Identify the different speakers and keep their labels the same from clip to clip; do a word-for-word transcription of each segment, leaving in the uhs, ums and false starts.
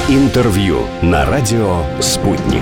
Speaker 1: Интервью на радио «Спутник».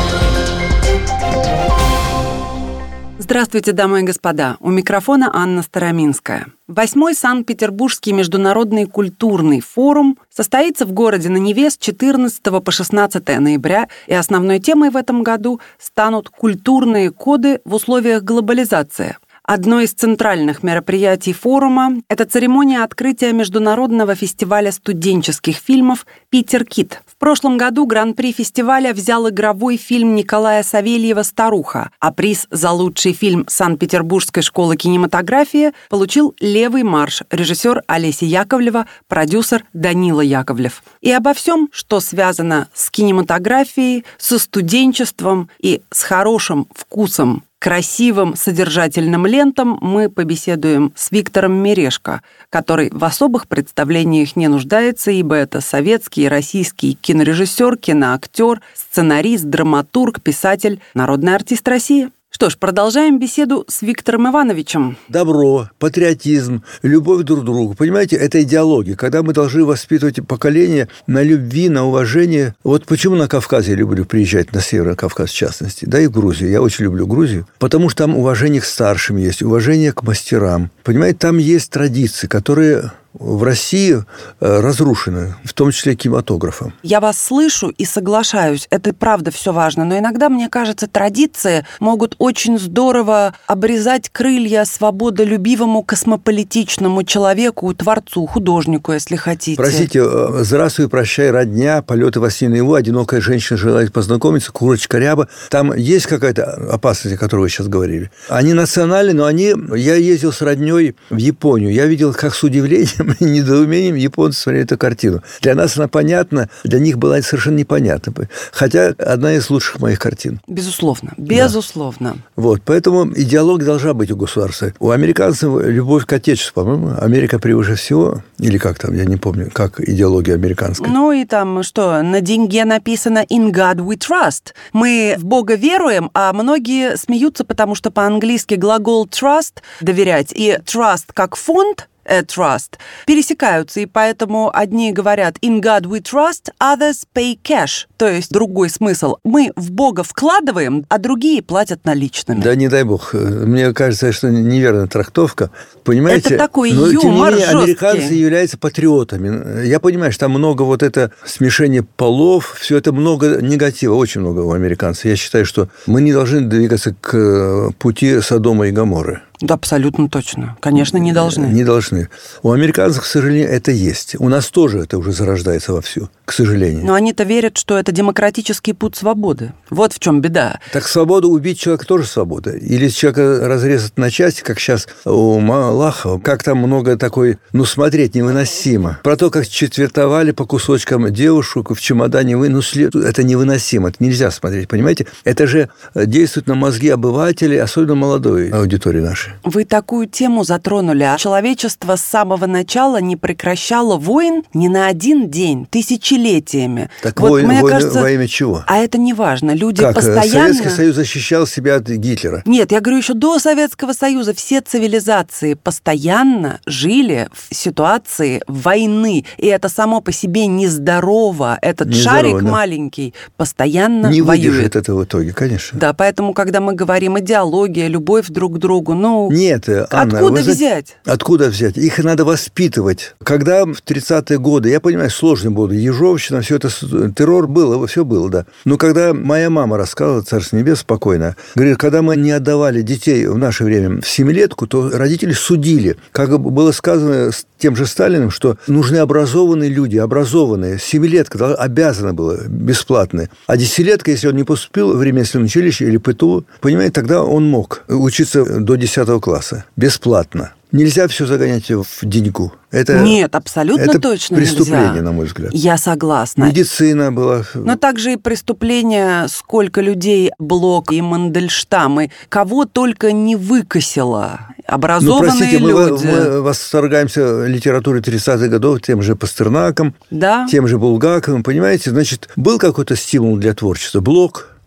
Speaker 2: Здравствуйте, дамы и господа. У микрофона Анна Староминская. Восьмой Санкт-Петербургский международный культурный форум состоится в городе на Неве с четырнадцатого по шестнадцатое ноября, и основной темой в этом году станут культурные коды в условиях глобализации. Одно из центральных мероприятий форума – это церемония открытия международного фестиваля студенческих фильмов «Питер-Кит». В прошлом году гран-при фестиваля взял игровой фильм Николая Савельева «Старуха», а приз за лучший фильм Санкт-Петербургской школы кинематографии получил «Левый марш», режиссер Олеся Яковлева, продюсер Данила Яковлев. И обо всем, что связано с кинематографией, со студенчеством и с хорошим вкусом, красивым содержательным лентам, мы побеседуем с Виктором Мережко, который в особых представлениях не нуждается, ибо это советский и российский кинорежиссер, киноактер, сценарист, драматург, писатель, народный артист России. Что ж, продолжаем беседу с Виктором Ивановичем.
Speaker 3: Добро, патриотизм, любовь друг к другу. Понимаете, это идеология. Когда мы должны воспитывать поколение на любви, на уважение. Вот почему на Кавказ я люблю приезжать, на Северный Кавказ в частности, да и в Грузию. Я очень люблю Грузию, потому что там уважение к старшим есть, уважение к мастерам. Понимаете, там есть традиции, которые в России разрушены, в том числе кинематографом.
Speaker 2: Я вас слышу и соглашаюсь, это правда все важно, но иногда, мне кажется, традиции могут очень здорово обрезать крылья свободолюбивому космополитичному человеку, творцу, художнику, если хотите.
Speaker 3: Простите, «Здравствуй, прощай, родня», «Полеты во сне наяву», «Одинокая женщина желает познакомиться», «Курочка ряба». Там есть какая-то опасность, о которой вы сейчас говорили. Они национальны, но они... Я ездил с родней в Японию, я видел, как с удивлением и недоумением японцы смотрели эту картину. Для нас она понятна, для них была совершенно непонятна. Хотя одна из лучших моих картин.
Speaker 2: Безусловно, безусловно.
Speaker 3: Да. Вот, поэтому идеология должна быть у государства. У американцев любовь к отечеству, по-моему, Америка превыше всего, или как там, я не помню, как идеология американская.
Speaker 2: Ну и там что, на деньге написано «In God we trust». Мы в Бога веруем, а многие смеются, потому что по-английски глагол trust – доверять, и trust как фонд – trust, пересекаются, и поэтому одни говорят «in God we trust», others pay cash, то есть другой смысл. Мы в Бога вкладываем, а другие платят наличными.
Speaker 3: Да не дай бог. Мне кажется, что неверная трактовка. Понимаете?
Speaker 2: Это такой
Speaker 3: но,
Speaker 2: юмор
Speaker 3: тем не менее,
Speaker 2: жесткий.
Speaker 3: Американцы являются патриотами. Я понимаю, что там много вот это смешения полов, все это много негатива, очень много у американцев. Я считаю, что мы не должны двигаться к пути Содома и Гоморры.
Speaker 2: Да, абсолютно точно. Конечно, не должны.
Speaker 3: Не должны. У американцев, к сожалению, это есть. У нас тоже это уже зарождается вовсю, к сожалению.
Speaker 2: Но они-то верят, что это демократический путь свободы. Вот в чем беда.
Speaker 3: Так свободу убить человека тоже свобода. Или человека разрезать на части, как сейчас у Малахова. Как там много такой, ну, смотреть невыносимо. Про то, как четвертовали по кусочкам девушку в чемодане вынесли. Это невыносимо. Это нельзя смотреть, понимаете? Это же действует на мозги обывателей, особенно молодой аудитории нашей.
Speaker 2: Вы такую тему затронули. Человечество с самого начала не прекращало войн ни на один день, тысячелетиями.
Speaker 3: Так
Speaker 2: вот,
Speaker 3: войны,
Speaker 2: мне
Speaker 3: войны
Speaker 2: кажется,
Speaker 3: во имя чего?
Speaker 2: А это не важно. Люди
Speaker 3: как?
Speaker 2: постоянно...
Speaker 3: Советский Союз защищал себя от Гитлера.
Speaker 2: Нет, я говорю, еще до Советского Союза все цивилизации постоянно жили в ситуации войны. И это само по себе нездорово. Этот
Speaker 3: Нездорово,
Speaker 2: шарик
Speaker 3: да.
Speaker 2: маленький постоянно
Speaker 3: не
Speaker 2: воюет.
Speaker 3: выдержит это в итоге, конечно.
Speaker 2: Да, поэтому, когда мы говорим идеология, любовь друг к другу, ну...
Speaker 3: Нет, Анна,
Speaker 2: откуда
Speaker 3: вы
Speaker 2: взять?
Speaker 3: Откуда взять? Их надо воспитывать. Когда в тридцатые годы, я понимаю, сложно было, ежовщина, все это, террор был, все было, да. Но когда моя мама рассказывала, Царство небес, спокойно, говорит, когда мы не отдавали детей в наше время в семилетку, то родители судили. Как было сказано с тем же Сталиным, что нужны образованные люди, образованные. Семилетка обязана была бесплатная. А десятилетка, если он не поступил в ремесленное училище или ПТУ, понимаете, тогда он мог учиться до десятого класса бесплатно. Нельзя все загонять в деньгу. Это,
Speaker 2: Нет, абсолютно
Speaker 3: это
Speaker 2: точно
Speaker 3: преступление,
Speaker 2: нельзя.
Speaker 3: На мой взгляд.
Speaker 2: Я согласна.
Speaker 3: Медицина была...
Speaker 2: Но также и преступление, сколько людей Блок и Мандельштам, и кого только не выкосило. Образованные
Speaker 3: ну, простите,
Speaker 2: люди.
Speaker 3: Мы, мы восторгаемся литературой тридцатых годов, тем же Пастернаком,
Speaker 2: да?
Speaker 3: тем же Булгаковым, понимаете? Значит, был какой-то стимул для творчества. Блок...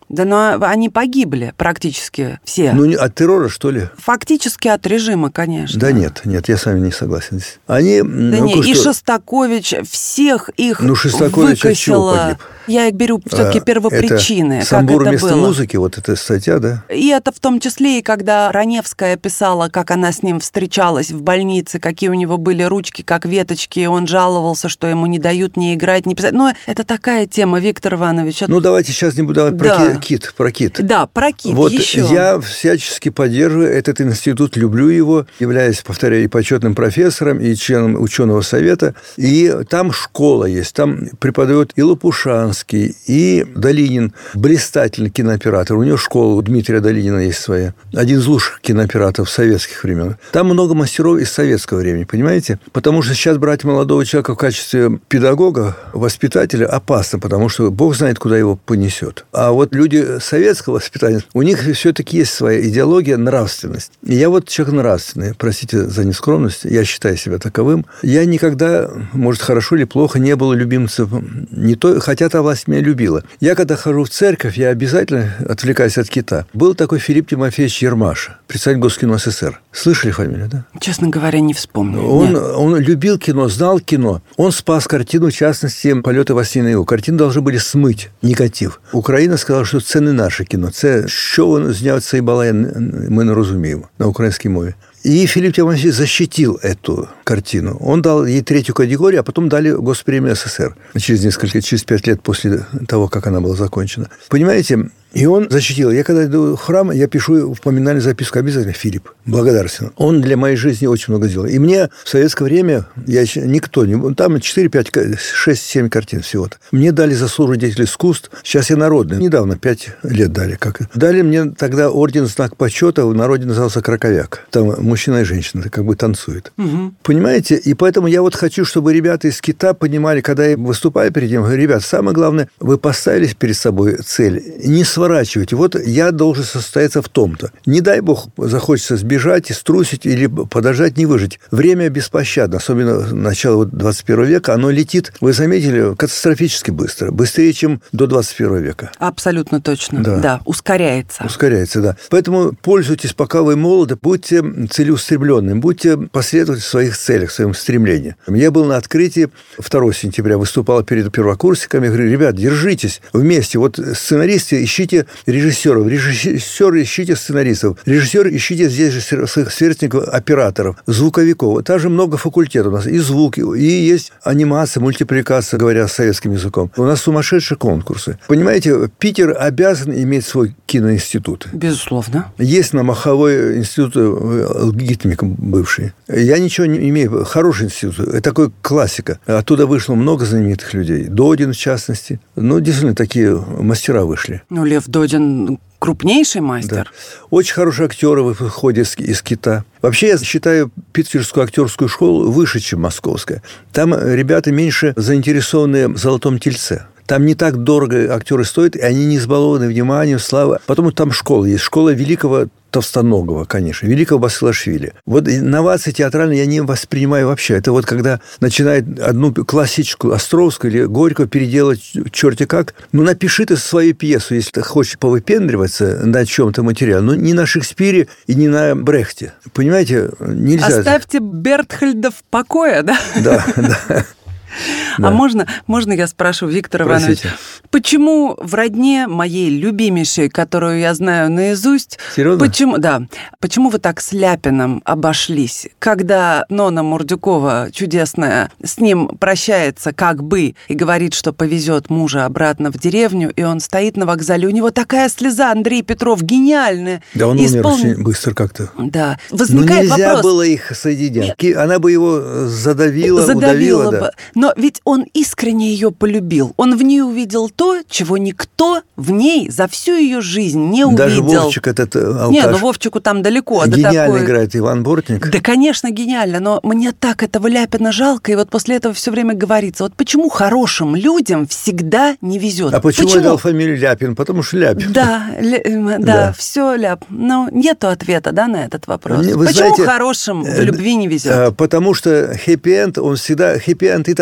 Speaker 2: Да, но они погибли практически все.
Speaker 3: Ну, от террора, что ли?
Speaker 2: Фактически от режима, конечно.
Speaker 3: Да нет, нет, я с вами не согласен здесь. Они...
Speaker 2: Да
Speaker 3: ну,
Speaker 2: нет, и
Speaker 3: что...
Speaker 2: Шостакович всех их
Speaker 3: ну, Шостакович от чего погиб?
Speaker 2: Я беру все-таки первопричины.
Speaker 3: Это «Самбур
Speaker 2: как это
Speaker 3: вместо
Speaker 2: было.
Speaker 3: музыки», вот эта статья, да?
Speaker 2: И это в том числе и когда Раневская писала, как она с ним встречалась в больнице, какие у него были ручки, как веточки, и он жаловался, что ему не дают ни играть, ни писать. Но это такая тема, Виктор Иванович.
Speaker 3: Ну, давайте сейчас не будем про
Speaker 2: да.
Speaker 3: кит, про кит.
Speaker 2: Да, про кит
Speaker 3: вот
Speaker 2: еще.
Speaker 3: Я всячески поддерживаю этот институт, люблю его, являюсь, повторяю, и почетным профессором, и членом ученого совета. И там школа есть, там преподает и Лопушанский, и Долинин, блистательный кинооператор. У него школа, у Дмитрия Долинина есть своя. Один из лучших кинооператоров советских времен. Там много мастеров из советского времени, понимаете? Потому что сейчас брать молодого человека в качестве педагога, воспитателя опасно, потому что Бог знает, куда его понесет. А вот люди советского воспитания, у них все-таки есть своя идеология, нравственность. И я вот человек нравственный, простите за нескромность, я считаю себя таковым. Я никогда, может, хорошо или плохо, не был любимцем не то, хотя та власть меня любила. Я, когда хожу в церковь, я обязательно отвлекаюсь от кита. Был такой Филипп Тимофеевич Ермаша, председатель Госкино СССР. Слышали фамилию, да?
Speaker 2: Честно говоря, не вспомню.
Speaker 3: Он, он любил кино, знал кино. Он спас картину, в частности, «Полеты во сне наяву». Картину должны были смыть негатив. Україна сказала, що це не наше кіно. Це що вони зняли цей балай, ми не розуміємо на українській мові. И Филипп Тимофеевич защитил эту картину. Он дал ей третью категорию, а потом дали Госпремию СССР через несколько, через пять лет после того, как она была закончена. Понимаете? И он защитил. Я когда иду в храм, я пишу в поминальную записку обязательно Филипп, благодарственно. Он для моей жизни очень много сделал. И мне в советское время, я еще никто не... Там четыре, пять, шесть, семь картин всего-то. Мне дали заслуженный деятель искусств. Сейчас я народный. Недавно, пять лет дали. Как... Дали мне тогда орден «Знак почета». В народе назывался «Краковяк». Там мужчина и женщина как бы танцуют. Угу. Понимаете? И поэтому я вот хочу, чтобы ребята из КИТа понимали, когда я выступаю перед ним, говорю, ребят, самое главное, вы поставили перед собой цель. Не сворачивайте. Вот я должен состояться в том-то. Не дай бог захочется сбежать, струсить или подождать, не выжить. Время беспощадно, особенно начало двадцать первого века, оно летит, вы заметили, катастрофически быстро. Быстрее, чем до двадцать первого века.
Speaker 2: Абсолютно точно. Да, да, ускоряется.
Speaker 3: Ускоряется, да. Поэтому пользуйтесь, пока вы молоды, будьте целеустремленными, будьте последовательны в своих целях, в своем стремлении. Я был на открытии второго сентября, выступал перед первокурсниками, говорю, ребят, держитесь вместе. Вот сценаристы, ищите режиссеров, режиссеры, ищите сценаристов, режиссеры, ищите здесь же своих сверстников, операторов, звуковиков. Там же много факультетов у нас, и звуки, и есть анимация, мультипликация, говоря советским языком. У нас сумасшедшие конкурсы. Понимаете, Питер обязан иметь свой киноинститут.
Speaker 2: Безусловно.
Speaker 3: Есть на Маховой институт алгоритмик бывший. Я ничего не имею. Хороший институт. Это такой классика. Оттуда вышло много знаменитых людей. Додин, в частности. Ну, действительно, такие мастера вышли.
Speaker 2: Ну, Лев Додин крупнейший мастер.
Speaker 3: Да. Очень хорошие актеры выходят из КИТа. Вообще, я считаю питерскую актерскую школу выше, чем московская. Там ребята меньше заинтересованы в «Золотом тельце». Там не так дорого актеры стоят, и они не избалованы вниманием, слава. Потом там школа есть. Школа великого Товстоногова, конечно, великого Басилашвили. Вот инновации театральные я не воспринимаю вообще. Это вот когда начинает одну классическую Островскую или Горького переделать черти как. Ну, напиши ты свою пьесу, если ты хочешь повыпендриваться на чем-то материале. Но не на Шекспире и не на Брехте. Понимаете, нельзя...
Speaker 2: Оставьте Бертхольда в покое, да?
Speaker 3: Да, да.
Speaker 2: Да. А можно, можно я спрошу, Виктор Иванович, почему в родне моей любимейшей, которую я знаю наизусть,
Speaker 3: Серьезно?
Speaker 2: Почему, да, почему вы так с Ляпиным обошлись, когда Нона Мурдюкова, чудесная, с ним прощается как бы и говорит, что повезет мужа обратно в деревню, и он стоит на вокзале, у него такая слеза, Андрей Петров, гениальная.
Speaker 3: Да, он умер
Speaker 2: испол...
Speaker 3: очень быстро как-то.
Speaker 2: Да. Возникает
Speaker 3: Но нельзя
Speaker 2: вопрос...
Speaker 3: было их соединять. Нет. Она бы его задавила,
Speaker 2: задавила
Speaker 3: удавила.
Speaker 2: бы. Да. Но ведь он искренне ее полюбил. Он в ней увидел то, чего никто в ней за всю ее жизнь не увидел.
Speaker 3: Даже Вовчик этот алкаш.
Speaker 2: Не, ну Вовчику там далеко.
Speaker 3: Гениально
Speaker 2: такой...
Speaker 3: играет Иван Бортник.
Speaker 2: Да, конечно, гениально. Но мне так этого Ляпина жалко. И вот после этого все время говорится, вот почему хорошим людям всегда не везет?
Speaker 3: А почему,
Speaker 2: почему?
Speaker 3: я дал фамилию Ляпин? Потому что Ляпин.
Speaker 2: Да, ля... да, да, все Ляп. Но нету ответа, да, на этот вопрос.
Speaker 3: Вы
Speaker 2: почему
Speaker 3: знаете,
Speaker 2: хорошим в любви не везет?
Speaker 3: Потому что хэппи-энд, он всегда... Хэппи-энд и так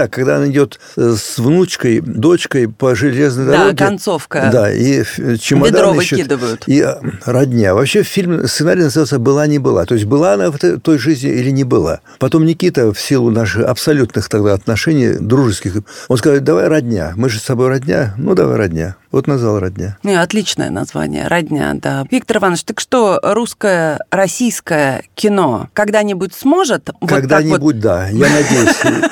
Speaker 3: семья, когда она идет с внучкой, дочкой по железной дороге.
Speaker 2: Да, концовка.
Speaker 3: Да, и чемодан
Speaker 2: ведро
Speaker 3: ищет,
Speaker 2: выкидывают.
Speaker 3: И родня. Вообще фильм, сценарий называется «Была, не была». То есть была она в той жизни или не была. Потом Никита, в силу наших абсолютных тогда отношений, дружеских, он сказал: давай родня. Мы же с тобой родня. Ну, давай родня. Вот назвал «Родня».
Speaker 2: Не, отличное название «Родня», да. Виктор Иванович, так что русское, российское кино когда-нибудь сможет?
Speaker 3: Когда-нибудь, вот вот... да. Я надеюсь.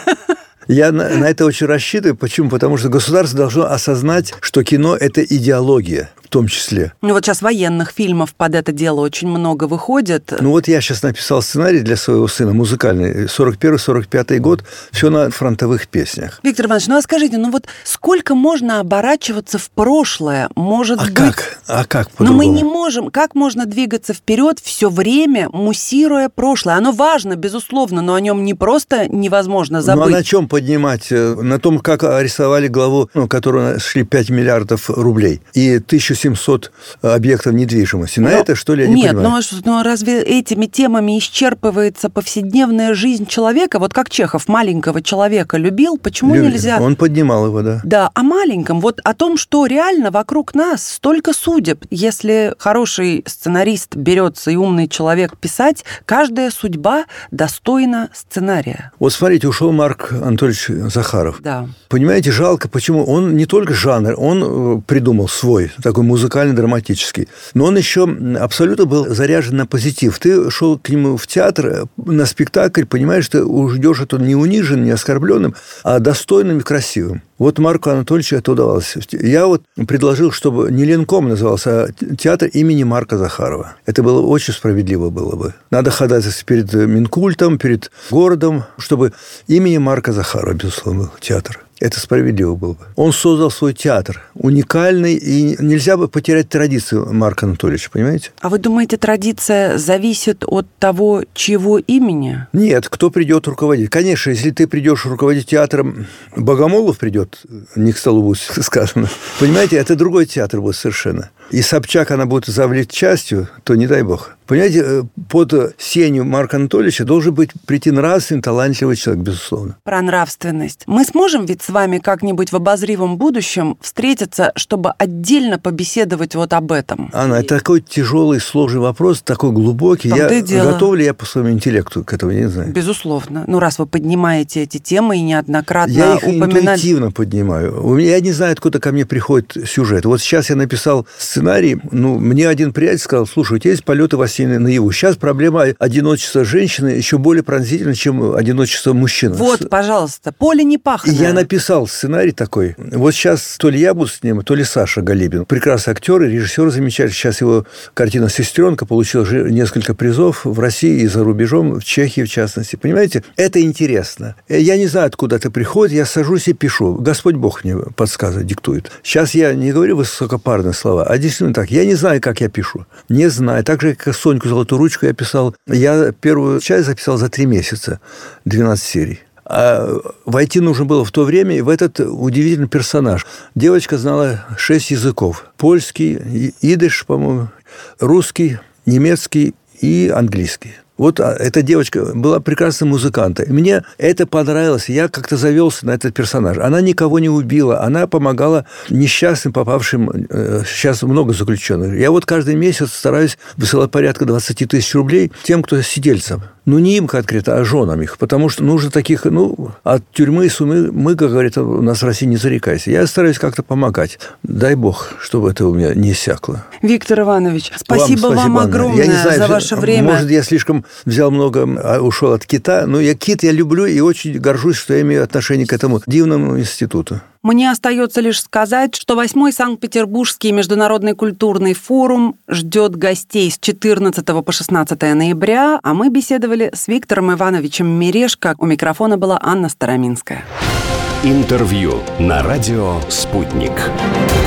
Speaker 3: Я на, на это очень рассчитываю. Почему? Потому что государство должно осознать, что кино – это идеология в том числе.
Speaker 2: Ну вот сейчас военных фильмов под это дело очень много выходит.
Speaker 3: Ну вот я сейчас написал сценарий для своего сына, музыкальный, сорок первый сорок пятый год, все на фронтовых песнях.
Speaker 2: Виктор Иванович, ну а скажите, ну вот сколько можно оборачиваться в прошлое? Может
Speaker 3: а
Speaker 2: быть...
Speaker 3: как? А как
Speaker 2: Но
Speaker 3: по-другому?
Speaker 2: мы не можем. Как можно двигаться вперед все время, муссируя прошлое? Оно важно, безусловно, но о нем не просто невозможно забыть.
Speaker 3: Ну а на чем поднимать? На том, как арестовали главу, ну, которую нашли пять миллиардов рублей и тысяча семьсот объектов недвижимости. На но, это, что ли, я не
Speaker 2: нет,
Speaker 3: понимаю?
Speaker 2: Нет, но, но разве этими темами исчерпывается повседневная жизнь человека? Вот как Чехов маленького человека любил, почему
Speaker 3: Любил.
Speaker 2: нельзя...
Speaker 3: Он поднимал его, да.
Speaker 2: Да, о маленьком, вот о том, что реально вокруг нас столько судеб. Если хороший сценарист берется и умный человек писать, каждая судьба достойна сценария.
Speaker 3: Вот смотрите, ушел Марк Анатольевич Захаров.
Speaker 2: Да.
Speaker 3: Понимаете, жалко, почему? Он не только жанр, он придумал свой, такой музыкально-драматический, но он еще абсолютно был заряжен на позитив. Ты шел к нему в театр, на спектакль, понимаешь, ты ждешь это не униженным, не оскорбленным, а достойным и красивым. Вот Марку Анатольевичу это удавалось. Я вот предложил, чтобы не Ленком назывался, а театр имени Марка Захарова. Это было очень справедливо было бы. Надо ходатайствовать перед Минкультом, перед городом, чтобы имени Марка Захарова, безусловно, был театр. Это справедливо было бы. Он создал свой театр, уникальный, и нельзя бы потерять традицию Марка Анатольевича, понимаете?
Speaker 2: А вы думаете, традиция зависит от того, чьего имени?
Speaker 3: Нет, кто придет руководить. Конечно, если ты придешь руководить театром, Богомолов придет, не к столу будет сказано. Понимаете, это другой театр будет совершенно. И Собчак она будет завлечь частью, то не дай бог. Понимаете, под сенью Марка Анатольевича должен быть прийти нравственный, талантливый человек, безусловно.
Speaker 2: Про нравственность. Мы сможем ведь с вами как-нибудь в обозримом будущем встретиться, чтобы отдельно побеседовать вот об этом?
Speaker 3: Анна, это такой тяжелый, сложный вопрос, такой глубокий. Я, готов ли я по своему интеллекту к этому, я не знаю.
Speaker 2: Безусловно. Ну, раз вы поднимаете эти темы и неоднократно
Speaker 3: я их
Speaker 2: упоминали...
Speaker 3: интуитивно поднимаю. Я не знаю, откуда ко мне приходит сюжет. Вот сейчас я написал сценарий, ну, мне один приятель сказал: слушай, у тебя есть полеты во сне наяву. Сейчас проблема одиночества женщины еще более пронзительна, чем одиночество мужчины.
Speaker 2: Вот, пожалуйста, поле не паханое.
Speaker 3: Я написал сценарий такой. Вот сейчас то ли я буду с ним, то ли Саша Галибин. Прекрасный актер и режиссер замечательный. Сейчас его картина «Сестренка» получила несколько призов в России и за рубежом, в Чехии в частности. Понимаете? Это интересно. Я не знаю, откуда это приходит. Я сажусь и пишу. Господь Бог мне подсказывает, диктует. Сейчас я не говорю высокопарные слова, а действительно так. Я не знаю, как я пишу. Не знаю. Так же, как Соньку «Золотую ручку» я писал. Я первую часть записал за три месяца. двенадцать серий. А войти нужно было в то время в этот удивительный персонаж. Девочка знала шесть языков. Польский, идиш, по-моему, русский, немецкий и английский. Вот эта девочка была прекрасным музыкантом. Мне это понравилось. Я как-то завелся на этот персонаж. Она никого не убила. Она помогала несчастным, попавшим... Сейчас много заключенных. Я вот каждый месяц стараюсь высылать порядка двадцать тысяч рублей тем, кто сидельцам. Ну, не им конкретно, а женам их. Потому что нужно таких... Ну, от тюрьмы, сумы, мы, как говорят, у нас в России не зарекайся. Я стараюсь как-то помогать. Дай бог, чтобы это у меня не иссякло.
Speaker 2: Виктор Иванович, спасибо вам,
Speaker 3: вам
Speaker 2: огромное
Speaker 3: я не знаю,
Speaker 2: за ваше время.
Speaker 3: Может, я слишком взял много, ушел от кита. Но я кит я люблю и очень горжусь, что я имею отношение к этому дивному институту.
Speaker 2: Мне остается лишь сказать, что восьмой Санкт-Петербургский международный культурный форум ждет гостей с четырнадцатого по шестнадцатое ноября, а мы беседовали с Виктором Ивановичем Мережко. У микрофона была Анна Староминская.
Speaker 1: Интервью на радио «Спутник».